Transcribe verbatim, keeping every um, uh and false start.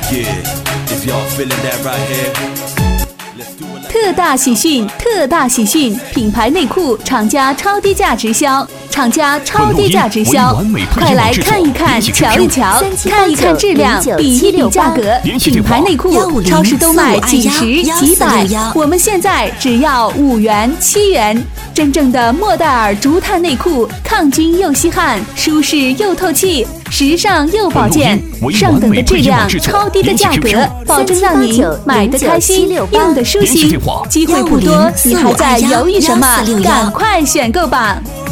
特大喜讯！特大喜讯！品牌内裤厂家超低价直销，厂家超低价直销，快来看一看，瞧一瞧，看一看质量，比一比价格。品牌内裤超市都卖几十几百，我们现在只要五元七元。真正的莫代尔竹炭内裤，抗菌又吸汗，舒适又透气，时尚又保健，上等的质量，超低的价格，保证让您买得开心，用得舒心。机会不多，你还在犹豫什么？赶快选购吧！